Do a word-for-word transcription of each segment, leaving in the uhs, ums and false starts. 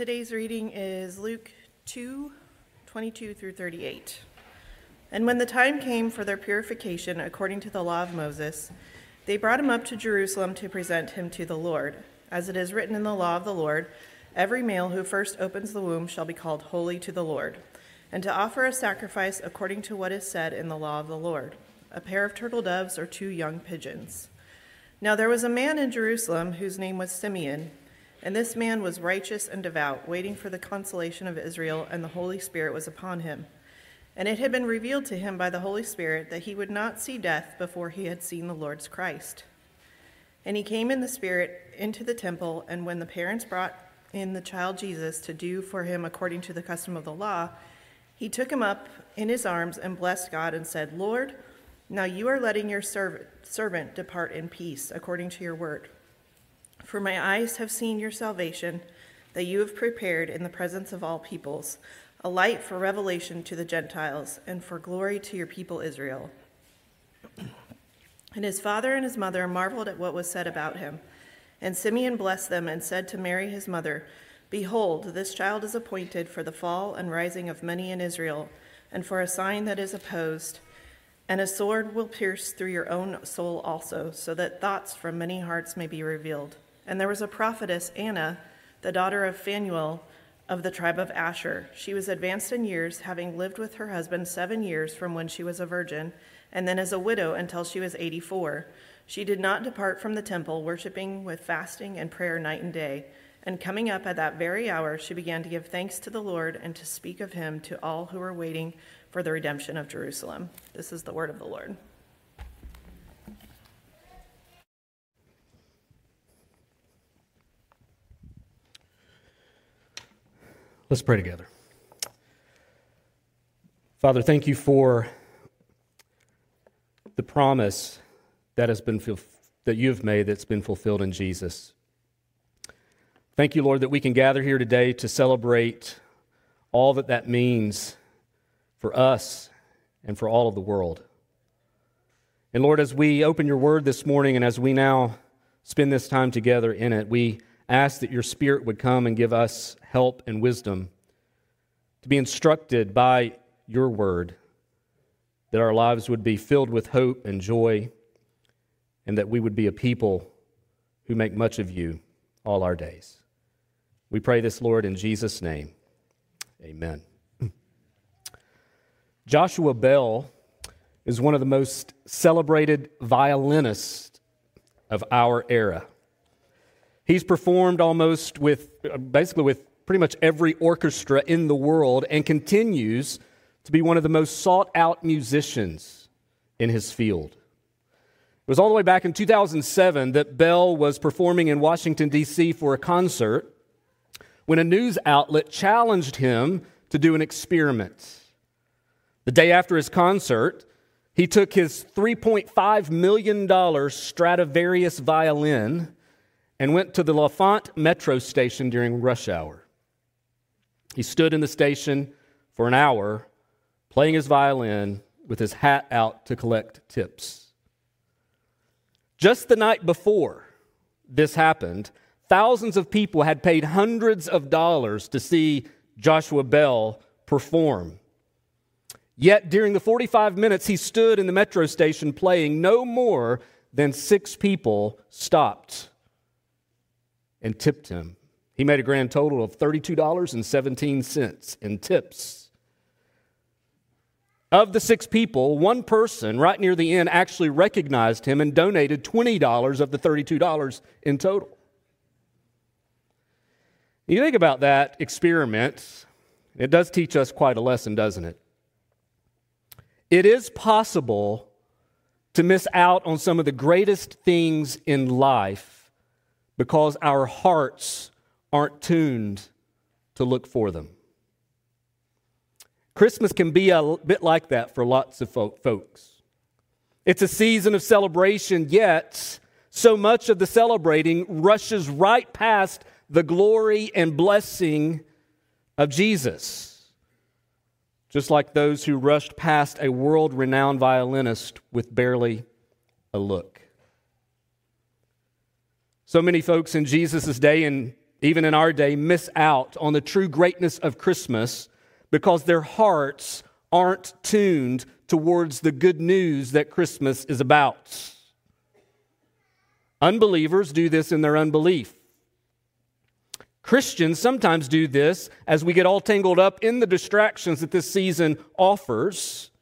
Today's reading is Luke two, twenty-two through thirty-eight. And when the time came for their purification according to the law of Moses, they brought him up to Jerusalem to present him to the Lord. As it is written in the law of the Lord, every male who first opens the womb shall be called holy to the Lord, and to offer a sacrifice according to what is said in the law of the Lord, a pair of turtle doves or two young pigeons. Now there was a man in Jerusalem whose name was Simeon, and this man was righteous and devout, waiting for the consolation of Israel, and the Holy Spirit was upon him. And it had been revealed to him by the Holy Spirit that he would not see death before he had seen the Lord's Christ. And he came in the Spirit into the temple, and when the parents brought in the child Jesus to do for him according to the custom of the law, he took him up in his arms and blessed God and said, Lord, now you are letting your servant, servant depart in peace according to your word. For my eyes have seen your salvation, that you have prepared in the presence of all peoples, a light for revelation to the Gentiles, and for glory to your people Israel. And his father and his mother marveled at what was said about him. And Simeon blessed them and said to Mary his mother, Behold, this child is appointed for the fall and rising of many in Israel, and for a sign that is opposed, and a sword will pierce through your own soul also, so that thoughts from many hearts may be revealed. And there was a prophetess, Anna, the daughter of Phanuel, of the tribe of Asher. She was advanced in years, having lived with her husband seven years from when she was a virgin, and then as a widow until she was eighty-four. She did not depart from the temple, worshiping with fasting and prayer night and day. And coming up at that very hour, she began to give thanks to the Lord and to speak of him to all who were waiting for the redemption of Jerusalem. This is the word of the Lord. Let's pray together. Father, thank you for the promise that has been that you have made that's been fulfilled in Jesus. Thank you, Lord, that we can gather here today to celebrate all that that means for us and for all of the world. And Lord, as we open your word this morning and as we now spend this time together in it, we ask that your Spirit would come and give us help and wisdom to be instructed by your word, that our lives would be filled with hope and joy, and that we would be a people who make much of you all our days. We pray this, Lord, in Jesus' name. Amen. Joshua Bell is one of the most celebrated violinists of our era. He's performed almost with, basically with pretty much every orchestra in the world and continues to be one of the most sought-out musicians in his field. It was all the way back in two thousand seven that Bell was performing in Washington, D C for a concert when a news outlet challenged him to do an experiment. The day after his concert, he took his three point five million dollars Stradivarius violin and went to the L'Enfant metro station during rush hour. He stood in the station for an hour, playing his violin with his hat out to collect tips. Just the night before this happened, thousands of people had paid hundreds of dollars to see Joshua Bell perform. Yet during the forty-five minutes he stood in the metro station playing, no more than six people stopped and tipped him. He made a grand total of thirty-two dollars and seventeen cents in tips. Of the six people, one person right near the end actually recognized him and donated twenty dollars of the thirty-two dollars in total. You think about that experiment, it does teach us quite a lesson, doesn't it? It is possible to miss out on some of the greatest things in life because our hearts aren't tuned to look for them. Christmas can be a bit like that for lots of folks. It's a season of celebration, yet so much of the celebrating rushes right past the glory and blessing of Jesus. Just like those who rushed past a world-renowned violinist with barely a look. So many folks in Jesus' day and even in our day, miss out on the true greatness of Christmas because their hearts aren't tuned towards the good news that Christmas is about. Unbelievers do this in their unbelief. Christians sometimes do this as we get all tangled up in the distractions that this season offers,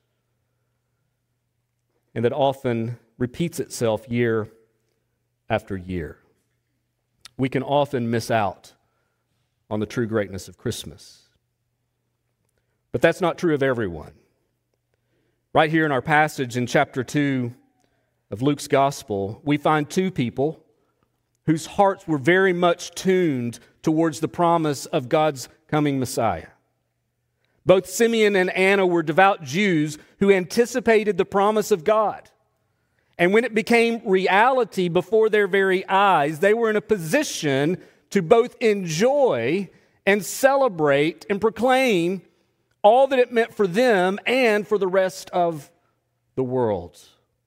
and that often repeats itself year after year. We can often miss out on the true greatness of Christmas. But that's not true of everyone. Right here in our passage in chapter two of Luke's Gospel, we find two people whose hearts were very much tuned towards the promise of God's coming Messiah. Both Simeon and Anna were devout Jews who anticipated the promise of God. And when it became reality before their very eyes, they were in a position to both enjoy and celebrate and proclaim all that it meant for them and for the rest of the world.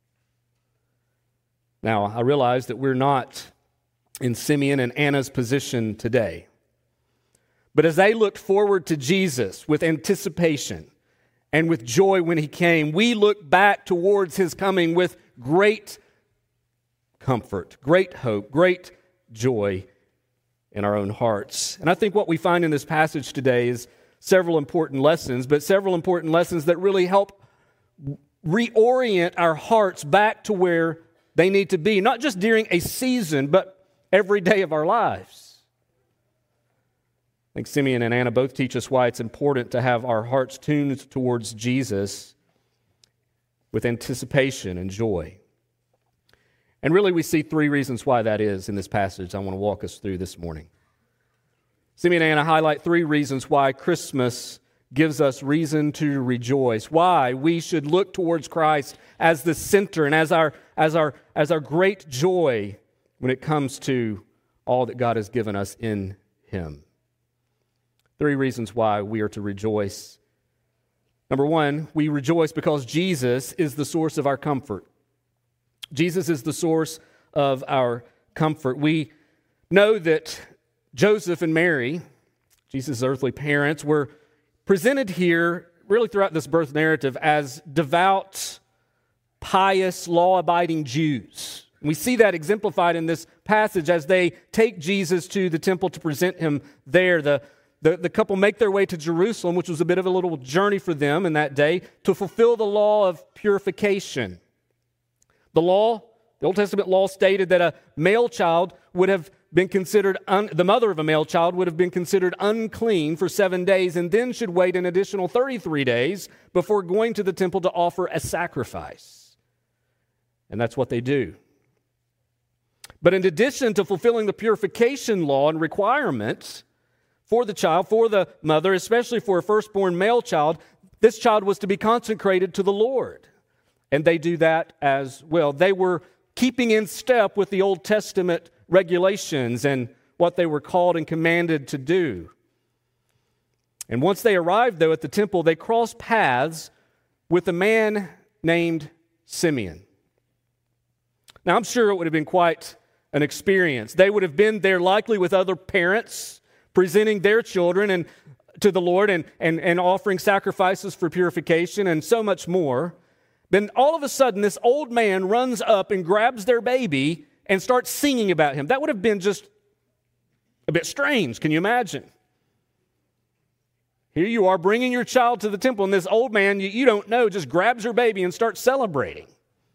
Now, I realize that we're not in Simeon and Anna's position today. But as they looked forward to Jesus with anticipation and with joy when he came, we look back towards his coming with great comfort, great hope, great joy in our own hearts. And I think what we find in this passage today is several important lessons, but several important lessons that really help reorient our hearts back to where they need to be, not just during a season, but every day of our lives. I think Simeon and Anna both teach us why it's important to have our hearts tuned towards Jesus with anticipation and joy. And really we see three reasons why that is in this passage I want to walk us through this morning. Simeon and Anna highlight three reasons why Christmas gives us reason to rejoice, why we should look towards Christ as the center and as our, as our, as our great joy when it comes to all that God has given us in him. Three reasons why we are to rejoice. Number one, we rejoice because Jesus is the source of our comfort. Jesus is the source of our comfort. We know that Joseph and Mary, Jesus' earthly parents, were presented here really throughout this birth narrative as devout, pious, law-abiding Jews. And we see that exemplified in this passage as they take Jesus to the temple to present him there. The, the, the couple make their way to Jerusalem, which was a bit of a little journey for them in that day, to fulfill the law of purification. The law, the Old Testament law stated that a male child would have been considered, un, the mother of a male child would have been considered unclean for seven days and then should wait an additional thirty-three days before going to the temple to offer a sacrifice. And that's what they do. But in addition to fulfilling the purification law and requirements for the child, for the mother, especially for a firstborn male child, this child was to be consecrated to the Lord. And they do that as well. They were keeping in step with the Old Testament regulations and what they were called and commanded to do. And once they arrived, though, at the temple, they crossed paths with a man named Simeon. Now, I'm sure it would have been quite an experience. They would have been there likely with other parents, presenting their children and to the Lord and, and, and offering sacrifices for purification and so much more. Then all of a sudden, this old man runs up and grabs their baby and starts singing about him. That would have been just a bit strange. Can you imagine? Here you are bringing your child to the temple, and this old man you, you don't know just grabs your baby and starts celebrating.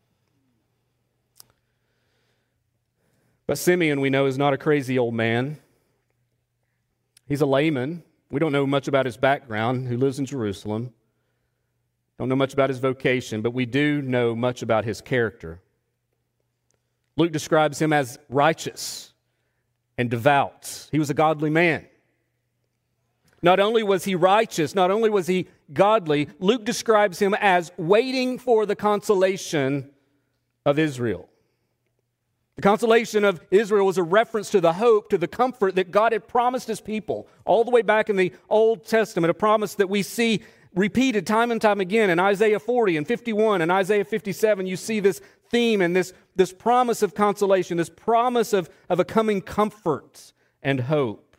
But Simeon, we know, is not a crazy old man. He's a layman. We don't know much about his background, who lives in Jerusalem. Don't know much about his vocation, but we do know much about his character. Luke describes him as righteous and devout. He was a godly man. Not only was he righteous, not only was he godly, Luke describes him as waiting for the consolation of Israel. The consolation of Israel was a reference to the hope, to the comfort that God had promised his people all the way back in the Old Testament, a promise that we see repeated time and time again in Isaiah forty and fifty-one and Isaiah fifty-seven. You see this theme and this, this promise of consolation, this promise of, of a coming comfort and hope.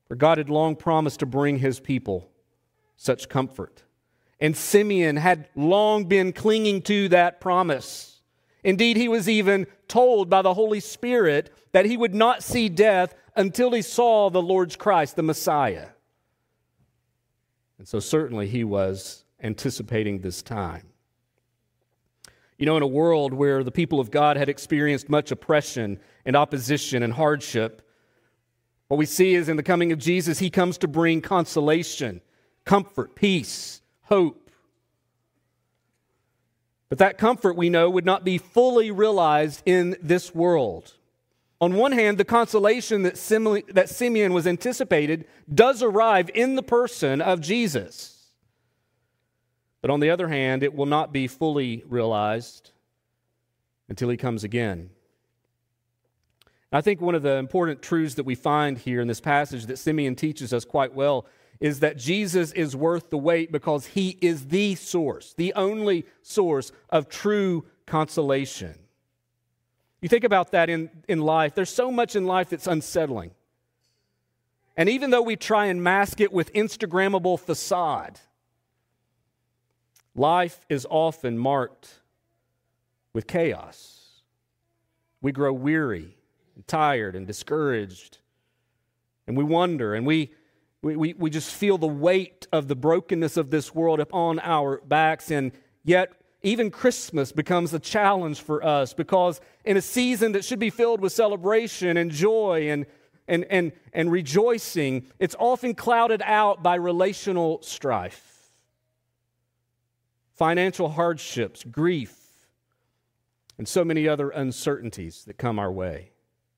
For God had long promised to bring his people such comfort. And Simeon had long been clinging to that promise. Indeed, he was even told by the Holy Spirit that he would not see death until he saw the Lord's Christ, the Messiah. And so certainly he was anticipating this time. You know, in a world where the people of God had experienced much oppression and opposition and hardship, what we see is in the coming of Jesus, he comes to bring consolation, comfort, peace, hope. But that comfort, we know, would not be fully realized in this world. On one hand, the consolation that Simeon was anticipated does arrive in the person of Jesus. But on the other hand, it will not be fully realized until he comes again. I think one of the important truths that we find here in this passage that Simeon teaches us quite well is that Jesus is worth the wait because he is the source, the only source of true consolation. You think about that in, in life. There's so much in life that's unsettling. And even though we try and mask it with Instagrammable facade, life is often marked with chaos. We grow weary and tired and discouraged. And we wonder and we, we, we, we just feel the weight of the brokenness of this world upon our backs. And yet even Christmas becomes a challenge for us because in a season that should be filled with celebration and joy and, and, and, and rejoicing, it's often clouded out by relational strife, financial hardships, grief, and so many other uncertainties that come our way.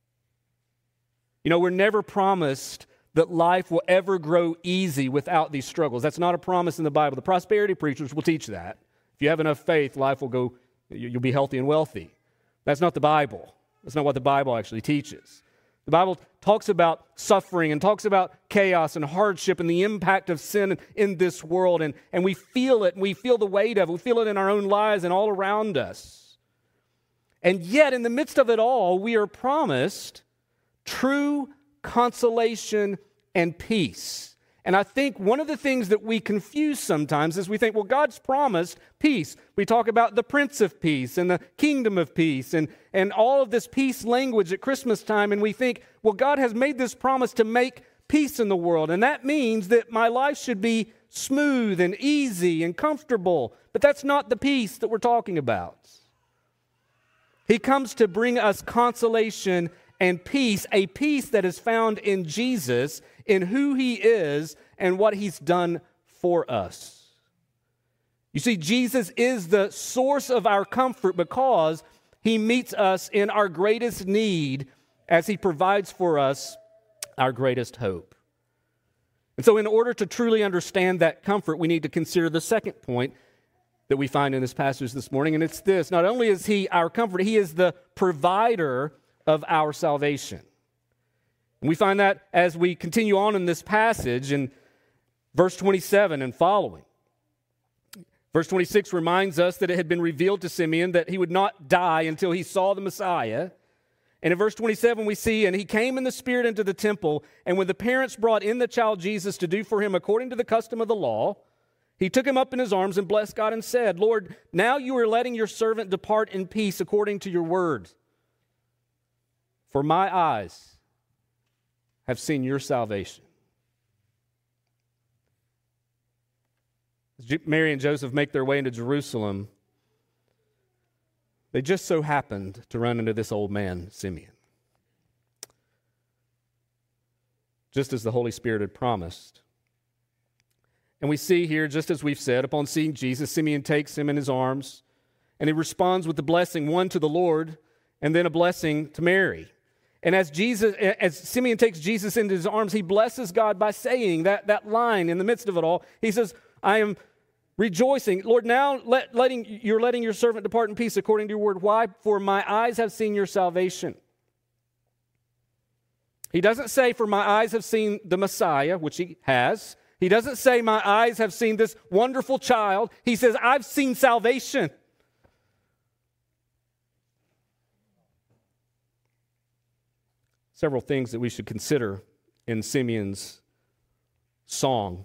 You know, we're never promised that life will ever grow easy without these struggles. That's not a promise in the Bible. The prosperity preachers will teach that. If you have enough faith, life will go, you'll be healthy and wealthy. That's not the Bible. That's not what the Bible actually teaches. The Bible talks about suffering and talks about chaos and hardship and the impact of sin in this world. And, and we feel it, and we feel the weight of it. We feel it in our own lives and all around us. And yet, in the midst of it all, we are promised true consolation and peace. And I think one of the things that we confuse sometimes is we think, well, God's promised peace. We talk about the Prince of Peace and the Kingdom of Peace and, and all of this peace language at Christmas time. And we think, well, God has made this promise to make peace in the world. And that means that my life should be smooth and easy and comfortable. But that's not the peace that we're talking about. He comes to bring us consolation and peace, a peace that is found in Jesus, in who he is and what he's done for us. You see, Jesus is the source of our comfort because he meets us in our greatest need as he provides for us our greatest hope. And so in order to truly understand that comfort, we need to consider the second point that we find in this passage this morning, and it's this. Not only is he our comfort, he is the provider of our salvation. And we find that as we continue on in this passage in verse twenty-seven and following. Verse twenty-six reminds us that it had been revealed to Simeon that he would not die until he saw the Messiah. And in verse twenty-seven we see, and he came in the Spirit into the temple, and when the parents brought in the child Jesus to do for him according to the custom of the law, he took him up in his arms and blessed God and said, Lord, now you are letting your servant depart in peace according to your word. For my eyes have seen your salvation. As Mary and Joseph make their way into Jerusalem, they just so happened to run into this old man, Simeon. Just as the Holy Spirit had promised. And we see here, just as we've said, upon seeing Jesus, Simeon takes him in his arms, and he responds with the blessing, one to the Lord, and then a blessing to Mary. And as Jesus, as Simeon takes Jesus into his arms, he blesses God by saying that, that line in the midst of it all. He says, I am rejoicing. Lord, now let, letting, you're letting your servant depart in peace according to your word. Why? For my eyes have seen your salvation. He doesn't say, for my eyes have seen the Messiah, which he has. He doesn't say, my eyes have seen this wonderful child. He says, I've seen salvation. Several things that we should consider in Simeon's song,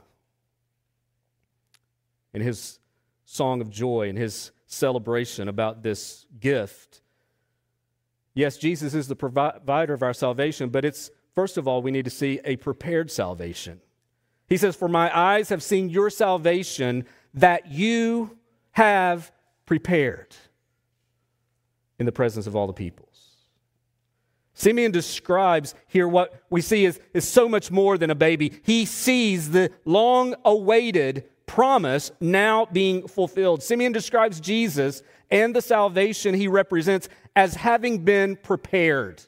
in his song of joy and his celebration about this gift. Yes, Jesus is the provider of our salvation, but it's, first of all, we need to see a prepared salvation. He says, "For my eyes have seen your salvation that you have prepared in the presence of all the peoples." Simeon describes here what we see is, is so much more than a baby. He sees the long-awaited promise now being fulfilled. Simeon describes Jesus and the salvation he represents as having been prepared.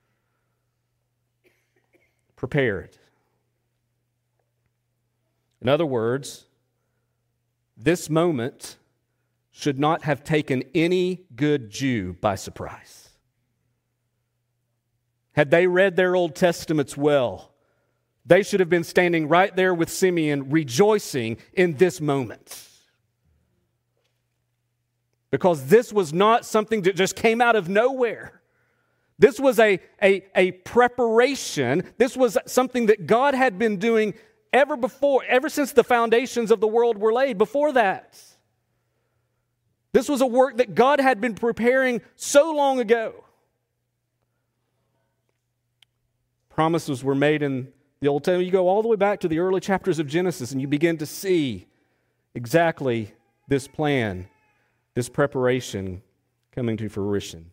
Prepared. In other words, this moment should not have taken any good Jew by surprise. Had they read their Old Testaments well, they should have been standing right there with Simeon, rejoicing in this moment. Because this was not something that just came out of nowhere. This was a, a, a preparation. This was something that God had been doing ever before, ever since the foundations of the world were laid. Before that, this was a work that God had been preparing so long ago. Promises were made in the Old Testament. You go all the way back to the early chapters of Genesis and you begin to see exactly this plan, this preparation coming to fruition.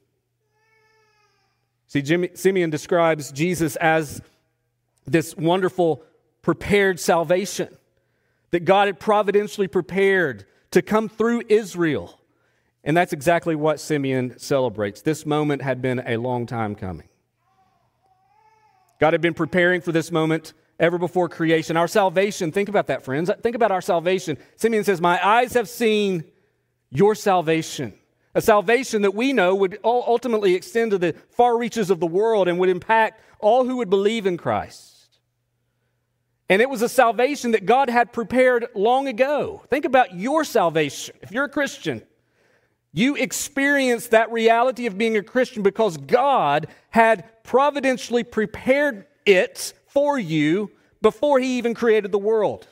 See, Jimmy, Simeon describes Jesus as this wonderful prepared salvation that God had providentially prepared to come through Israel. And that's exactly what Simeon celebrates. This moment had been a long time coming. God had been preparing for this moment ever before creation. Our salvation, think about that, friends. Think about our salvation. Simeon says, "My eyes have seen your salvation." A salvation that we know would ultimately extend to the far reaches of the world and would impact all who would believe in Christ. And it was a salvation that God had prepared long ago. Think about your salvation. If you're a Christian, you experience that reality of being a Christian because God had providentially prepared it for you before He even created the world.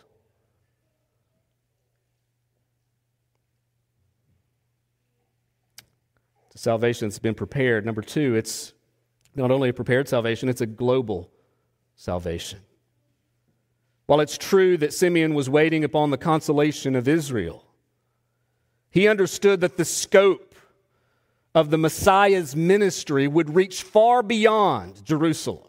The salvation that's been prepared. Number two, it's not only a prepared salvation, it's a global salvation. While it's true that Simeon was waiting upon the consolation of Israel, he understood that the scope of the Messiah's ministry would reach far beyond Jerusalem.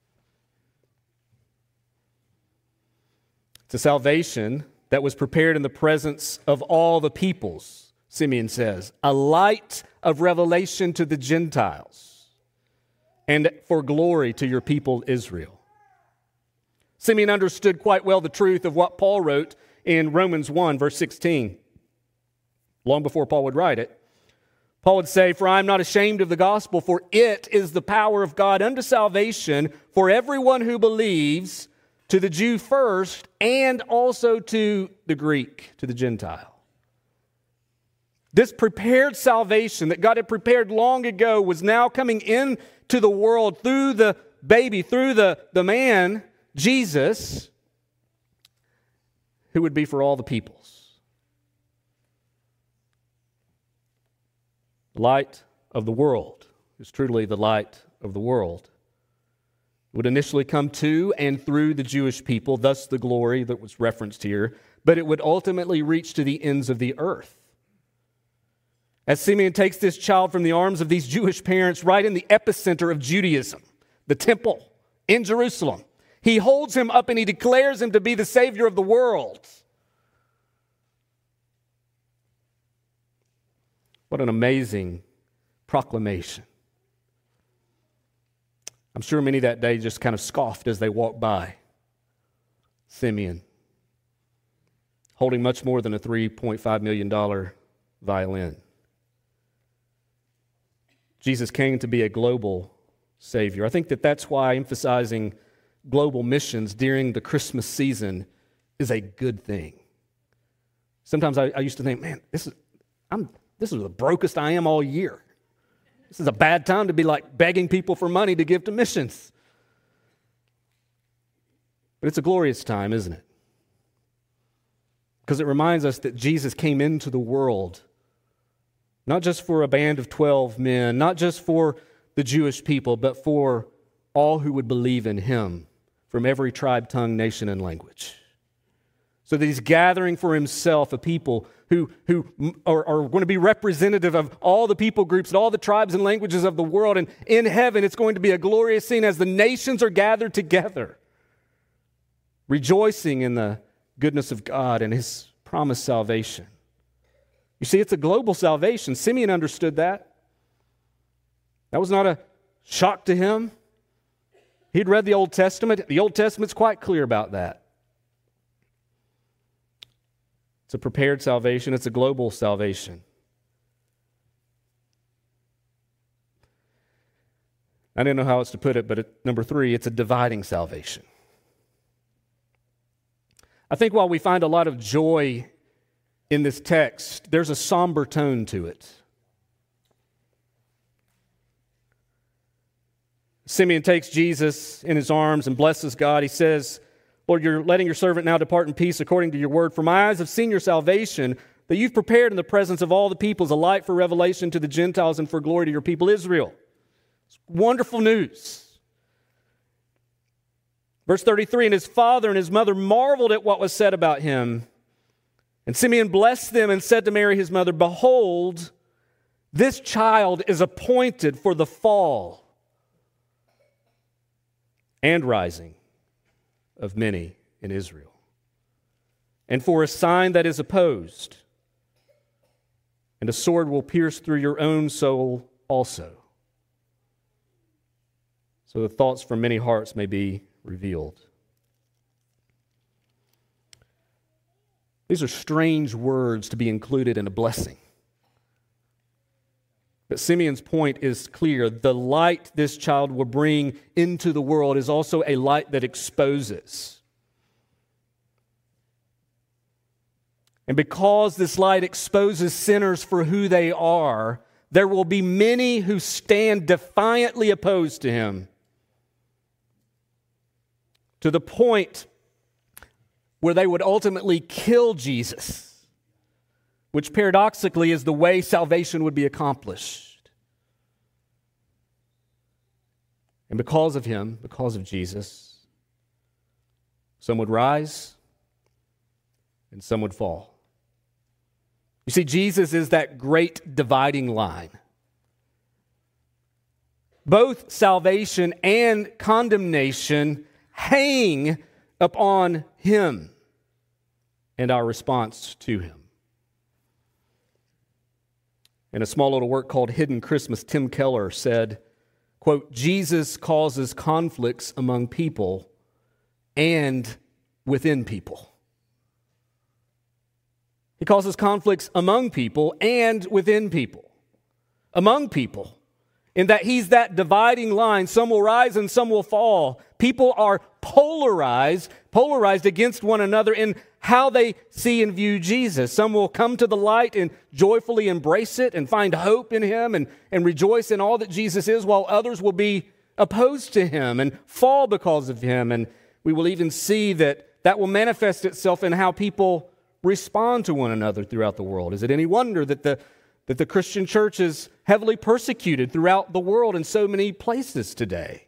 It's a salvation that was prepared in the presence of all the peoples, Simeon says, a light of revelation to the Gentiles and for glory to your people Israel. Simeon understood quite well the truth of what Paul wrote in Romans one, verse sixteen. Long before Paul would write it. Paul would say, "For I am not ashamed of the gospel, for it is the power of God unto salvation for everyone who believes, to the Jew first, and also to the Greek, to the Gentile." This prepared salvation that God had prepared long ago was now coming into the world through the baby, through the, the man, Jesus, who would be for all the peoples. The light of the world is truly the light of the world. It would initially come to and through the Jewish people, thus the glory that was referenced here, but it would ultimately reach to the ends of the earth. As Simeon takes this child from the arms of these Jewish parents right in the epicenter of Judaism, the temple in Jerusalem, he holds him up and he declares him to be the Savior of the world. What an amazing proclamation. I'm sure many that day just kind of scoffed as they walked by Simeon, holding much more than a three point five million dollars violin. Jesus came to be a global Savior. I think that that's why emphasizing global missions during the Christmas season is a good thing. Sometimes I, I used to think, man, this is I'm this is the brokest I am all year. This is a bad time to be like begging people for money to give to missions. But it's a glorious time, isn't it? because it reminds us that Jesus came into the world not just for a band of twelve men, not just for the Jewish people, but for all who would believe in him from every tribe, tongue, nation, and language. So that he's gathering for himself a people who, who are, are going to be representative of all the people groups and all the tribes and languages of the world. And in heaven, it's going to be a glorious scene as the nations are gathered together, rejoicing in the goodness of God and his promised salvation. You see, it's a global salvation. Simeon understood that. That was not a shock to him. He'd read the Old Testament. The Old Testament's quite clear about that. It's a prepared salvation. It's a global salvation. I didn't know how else to put it, but at number three, it's a dividing salvation. I think while we find a lot of joy in this text, there's a somber tone to it. Simeon takes Jesus in his arms and blesses God. He says, Lord, you're letting your servant now depart in peace according to your word. For my eyes have seen your salvation, that you've prepared in the presence of all the peoples a light for revelation to the Gentiles and for glory to your people Israel. It's wonderful news. Verse thirty-three, and his father and his mother marveled at what was said about him. And Simeon blessed them and said to Mary his mother, behold, this child is appointed for the fall and rising of many in Israel, and for a sign that is opposed, and a sword will pierce through your own soul also, so the thoughts from many hearts may be revealed. These are strange words to be included in a blessing. But Simeon's point is clear. The light this child will bring into the world is also a light that exposes. And because this light exposes sinners for who they are, there will be many who stand defiantly opposed to him, to the point where they would ultimately kill Jesus, which paradoxically is the way salvation would be accomplished. And because of him, because of Jesus, some would rise and some would fall. You see, Jesus is that great dividing line. Both salvation and condemnation hang upon him and our response to him. In a small little work called Hidden Christmas, Tim Keller said, quote, Jesus causes conflicts among people and within people. He causes conflicts among people and within people. Among people, in that he's that dividing line. Some will rise and some will fall. People are polarized, polarized against one another in how they see and view Jesus. Some will come to the light and joyfully embrace it and find hope in him and, and rejoice in all that Jesus is, while others will be opposed to him and fall because of him. And we will even see that that will manifest itself in how people respond to one another throughout the world. Is it any wonder that the that the Christian church is heavily persecuted throughout the world in so many places today?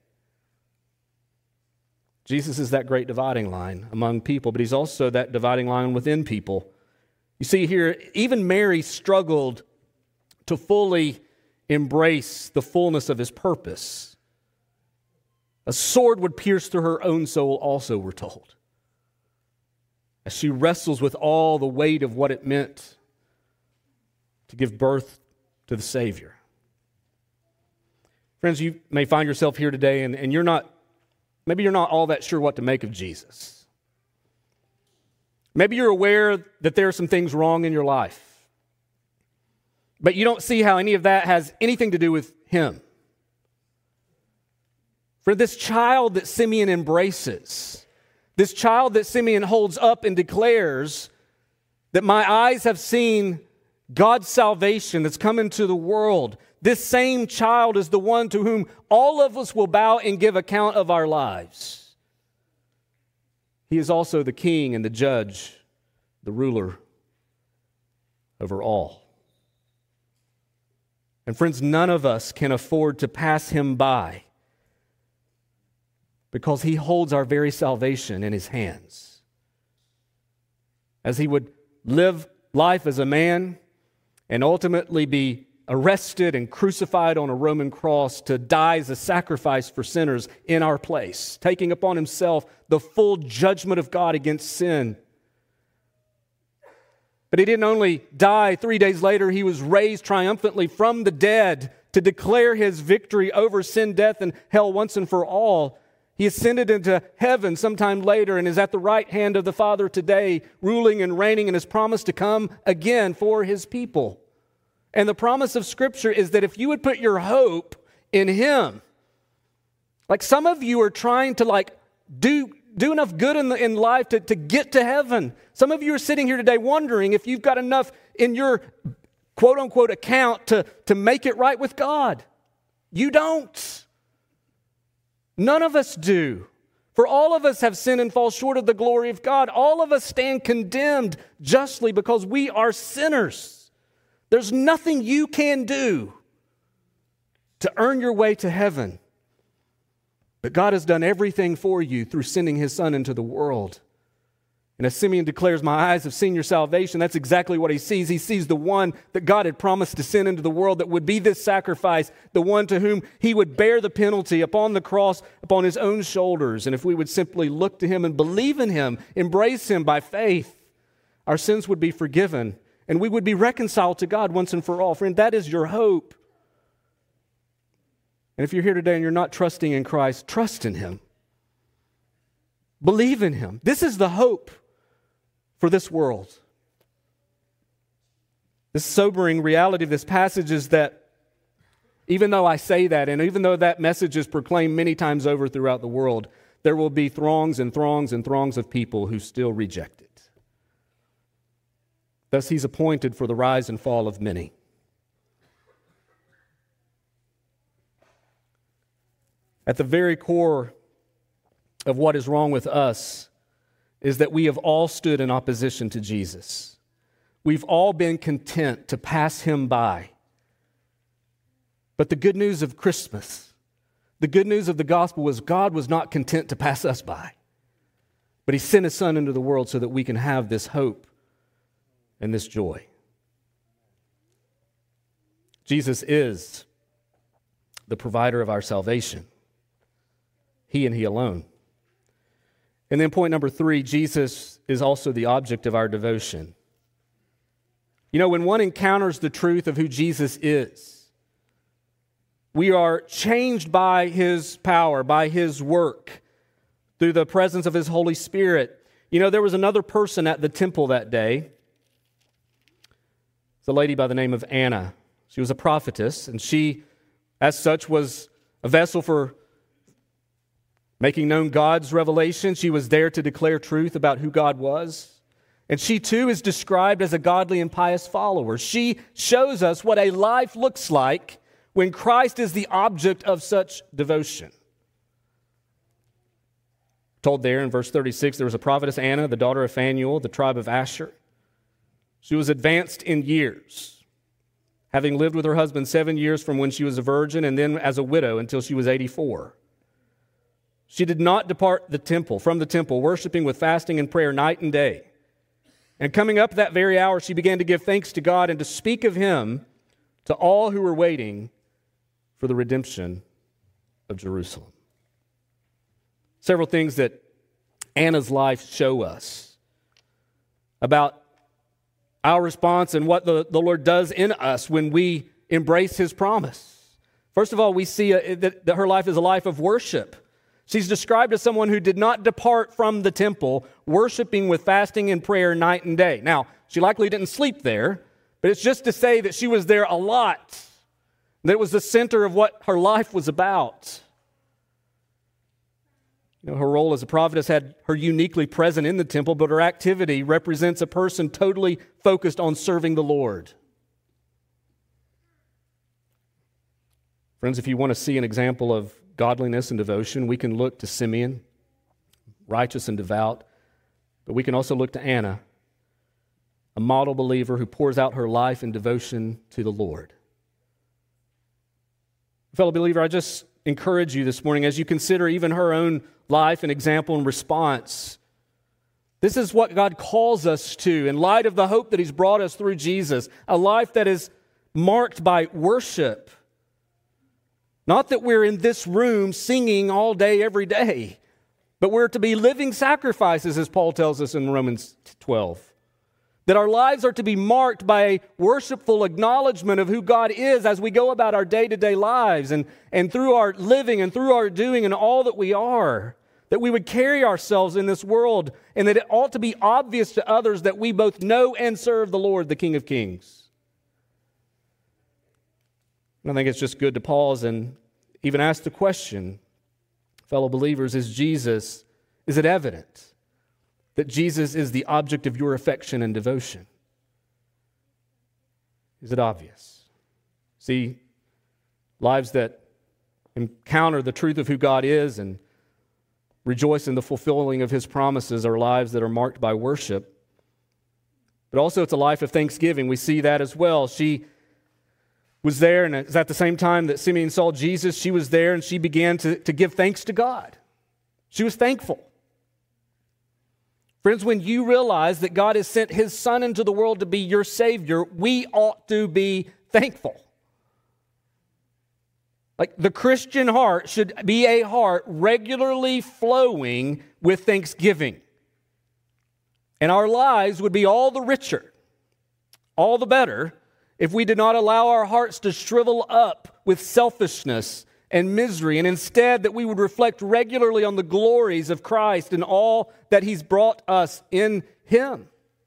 Jesus is that great dividing line among people, but he's also that dividing line within people. You see here, even Mary struggled to fully embrace the fullness of his purpose. A sword would pierce through her own soul also, we're told, as she wrestles with all the weight of what it meant to give birth to the Savior. Friends, you may find yourself here today and, and you're not, maybe you're not all that sure what to make of Jesus. Maybe you're aware that there are some things wrong in your life, but you don't see how any of that has anything to do with him. For this child that Simeon embraces, this child that Simeon holds up and declares that my eyes have seen God's salvation that's come into the world, this same child is the one to whom all of us will bow and give account of our lives. He is also the king and the judge the ruler over all. And friends, none of us can afford to pass him by because he holds our very salvation in his hands. As he would live life as a man and ultimately be arrested and crucified on a Roman cross to die as a sacrifice for sinners in our place, taking upon himself the full judgment of God against sin. But he didn't only die, three days later he was raised triumphantly from the dead to declare his victory over sin, death, and hell once and for all. He ascended into heaven sometime later and is at the right hand of the Father today, ruling and reigning, and has promised to come again for his people. And the promise of Scripture is that if you would put your hope in him, like some of you are trying to like do, do enough good in, the, in life to, to get to heaven. Some of you are sitting here today wondering if you've got enough in your quote-unquote account to, to make it right with God. You don't. None of us do. For all of us have sinned and fall short of the glory of God. All of us stand condemned justly because we are sinners. There's nothing you can do to earn your way to heaven. But God has done everything for you through sending his Son into the world. And as Simeon declares, my eyes have seen your salvation, that's exactly what he sees. He sees the one that God had promised to send into the world that would be this sacrifice, the one to whom he would bear the penalty upon the cross, upon his own shoulders. And if we would simply look to him and believe in him, embrace him by faith, our sins would be forgiven and we would be reconciled to God once and for all. Friend, that is your hope. And if you're here today and you're not trusting in Christ, trust in him. Believe in him. This is the hope for this world. The sobering reality of this passage is that even though I say that, and even though that message is proclaimed many times over throughout the world, there will be throngs and throngs and throngs of people who still reject it. Thus, he's appointed for the rise and fall of many. At the very core of what is wrong with us is that we have all stood in opposition to Jesus. We've all been content to pass him by. But the good news of Christmas, the good news of the gospel was God was not content to pass us by. But he sent his Son into the world so that we can have this hope and this joy. Jesus is the provider of our salvation. He and he alone. And then point number three, Jesus is also the object of our devotion. You know, when one encounters the truth of who Jesus is, we are changed by his power, by his work, through the presence of his Holy Spirit. You know, there was another person at the temple that day. It's a lady by the name of Anna. She was a prophetess, and she, as such, was a vessel for making known God's revelation. She was there to declare truth about who God was. And she too is described as a godly and pious follower. She shows us what a life looks like when Christ is the object of such devotion. Told there in verse thirty-six, there was a prophetess Anna, the daughter of Phanuel, the tribe of Asher. She was advanced in years, having lived with her husband seven years from when she was a virgin and then as a widow until she was eighty-four. She did not depart the temple, from the temple, worshiping with fasting and prayer night and day. And coming up that very hour, she began to give thanks to God and to speak of him to all who were waiting for the redemption of Jerusalem. Several things that Anna's life show us about our response and what the, the Lord does in us when we embrace his promise. First of all, we see a, that, that her life is a life of worship. She's described as someone who did not depart from the temple, worshiping with fasting and prayer night and day. Now, she likely didn't sleep there, but it's just to say that she was there a lot. That it was the center of what her life was about. You know, her role as a prophetess had her uniquely present in the temple, but her activity represents a person totally focused on serving the Lord. Friends, if you want to see an example of godliness and devotion, we can look to Simeon, righteous and devout, but we can also look to Anna, a model believer who pours out her life in devotion to the Lord. Fellow believer, I just encourage you this morning as you consider even her own life and example and response. This is what God calls us to in light of the hope that He's brought us through Jesus, a life that is marked by worship. Not that we're in this room singing all day, every day, but we're to be living sacrifices, as Paul tells us in Romans twelve. That our lives are to be marked by a worshipful acknowledgement of who God is as we go about our day-to-day lives and, and through our living and through our doing and all that we are. That we would carry ourselves in this world and that it ought to be obvious to others that we both know and serve the Lord, the King of Kings. And I think it's just good to pause and even ask the question, fellow believers, is Jesus, is it evident that Jesus is the object of your affection and devotion? Is it obvious? See, lives that encounter the truth of who God is and rejoice in the fulfilling of His promises are lives that are marked by worship. But also it's a life of thanksgiving. We see that as well. She was there, and at the same time that Simeon saw Jesus, she was there and she began to, to give thanks to God. She was thankful. Friends, when you realize that God has sent His Son into the world to be your Savior, we ought to be thankful. Like the Christian heart should be a heart regularly flowing with thanksgiving. And our lives would be all the richer, all the better, if we did not allow our hearts to shrivel up with selfishness and misery, and instead that we would reflect regularly on the glories of Christ and all that He's brought us in Him.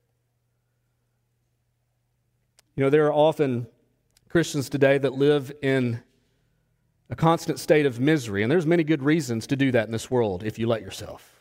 You know, there are often Christians today that live in a constant state of misery, and there's many good reasons to do that in this world if you let yourself.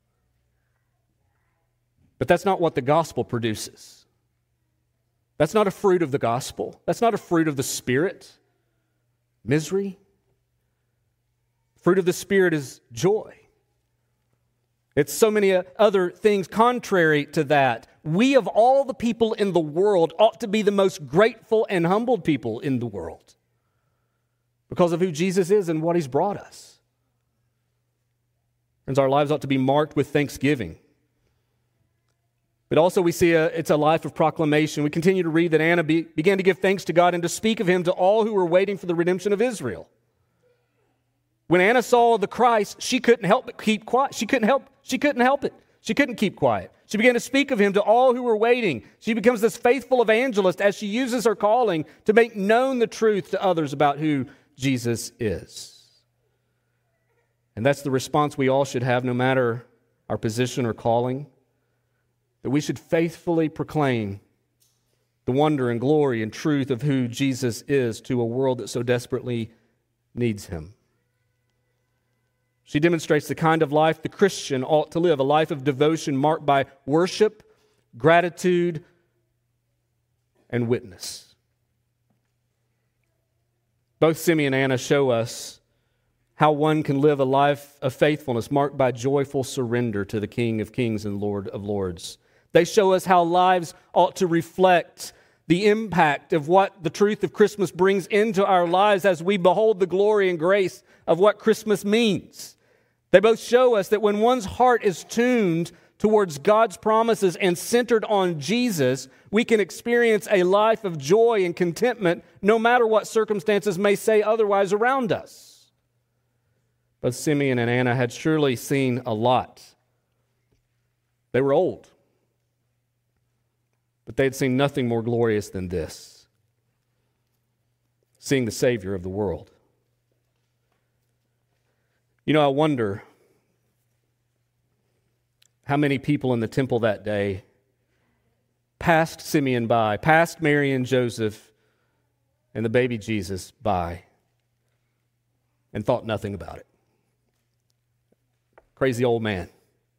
But that's not what the gospel produces. That's not a fruit of the gospel. That's not a fruit of the Spirit. Misery. Fruit of the Spirit is joy. It's so many other things contrary to that. We, of all the people in the world, ought to be the most grateful and humbled people in the world because of who Jesus is and what He's brought us. Friends, our lives ought to be marked with thanksgiving. But also we see a, it's a life of proclamation. We continue to read that Anna be, began to give thanks to God and to speak of Him to all who were waiting for the redemption of Israel. When Anna saw the Christ, she couldn't help but keep quiet. She couldn't help, she couldn't help it. She couldn't keep quiet. She began to speak of Him to all who were waiting. She becomes this faithful evangelist as she uses her calling to make known the truth to others about who Jesus is. And that's the response we all should have no matter our position or calling. That we should faithfully proclaim the wonder and glory and truth of who Jesus is to a world that so desperately needs Him. She demonstrates the kind of life the Christian ought to live, a life of devotion marked by worship, gratitude, and witness. Both Simeon and Anna show us how one can live a life of faithfulness marked by joyful surrender to the King of Kings and Lord of Lords. They show us how lives ought to reflect the impact of what the truth of Christmas brings into our lives as we behold the glory and grace of what Christmas means. They both show us that when one's heart is tuned towards God's promises and centered on Jesus, we can experience a life of joy and contentment no matter what circumstances may say otherwise around us. Both Simeon and Anna had surely seen a lot. They were old. But they had seen nothing more glorious than this, seeing the Savior of the world. You know, I wonder how many people in the temple that day passed Simeon by, passed Mary and Joseph and the baby Jesus by, and thought nothing about it. Crazy old man.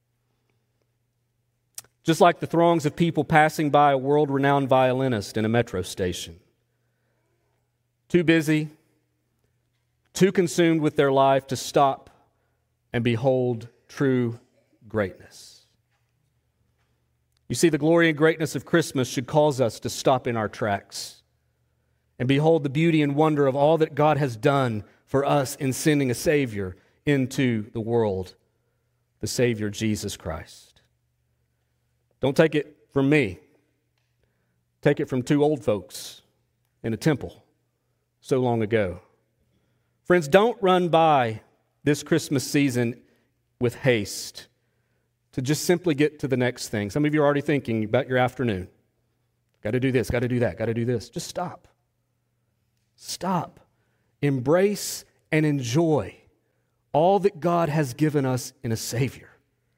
Just like the throngs of people passing by a world-renowned violinist in a metro station. Too busy, too consumed with their life to stop and behold true greatness. You see, the glory and greatness of Christmas should cause us to stop in our tracks and behold the beauty and wonder of all that God has done for us in sending a Savior into the world, the Savior Jesus Christ. Don't take it from me. Take it from two old folks in a temple so long ago. Friends, don't run by this Christmas season with haste to just simply get to the next thing. Some of you are already thinking about your afternoon. Got to do this, got to do that, got to do this. Just stop. Stop. Embrace and enjoy all that God has given us in a Savior.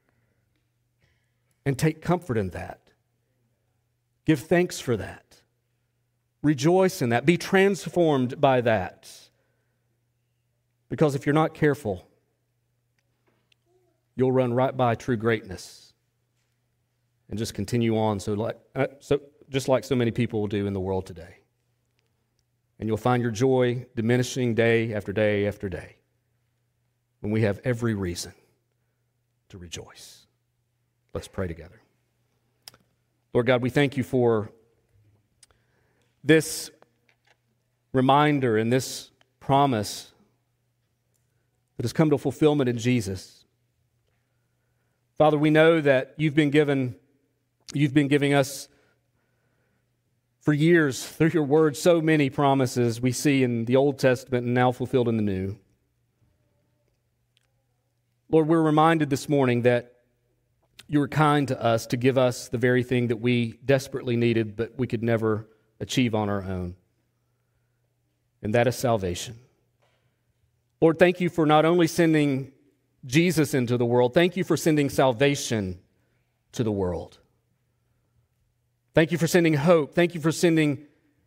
And take comfort in that. Give thanks for that. Rejoice in that. Be transformed by that. Because if you're not careful, you'll run right by true greatness and just continue on so like uh, so just like so many people will do in the world today. And you'll find your joy diminishing day after day after day when we have every reason to rejoice. Let's pray together. Lord God, we thank you for this reminder and this promise that has come to fulfillment in Jesus. Father, we know that you've been given, you've been giving us for years through your word so many promises we see in the Old Testament and now fulfilled in the New. Lord, we're reminded this morning that you were kind to us to give us the very thing that we desperately needed, but we could never achieve on our own. And that is salvation. Lord, thank you for not only sending Jesus into the world, thank you for sending salvation to the world. Thank you for sending hope. Thank you for sending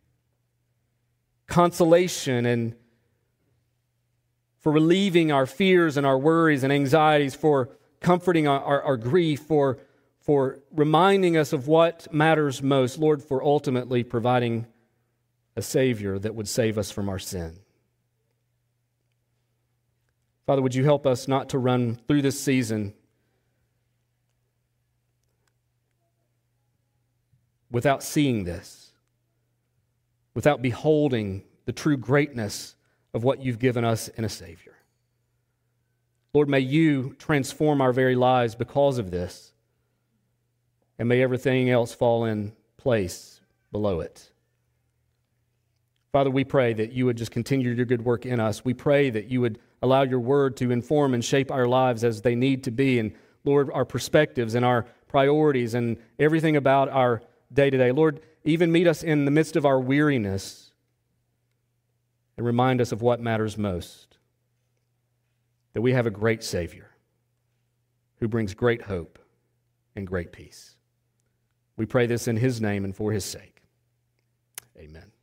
consolation and for relieving our fears and our worries and anxieties, for comforting our, our, our grief, for, for reminding us of what matters most. Lord, for ultimately providing a Savior that would save us from our sin. Father, would you help us not to run through this season without seeing this, without beholding the true greatness of what you've given us in a Savior. Lord, may you transform our very lives because of this, and may everything else fall in place below it. Father, we pray that you would just continue your good work in us. We pray that you would allow your word to inform and shape our lives as they need to be, and Lord, our perspectives and our priorities and everything about our day-to-day. Lord, even meet us in the midst of our weariness and remind us of what matters most, that we have a great Savior who brings great hope and great peace. We pray this in his name and for his sake. Amen.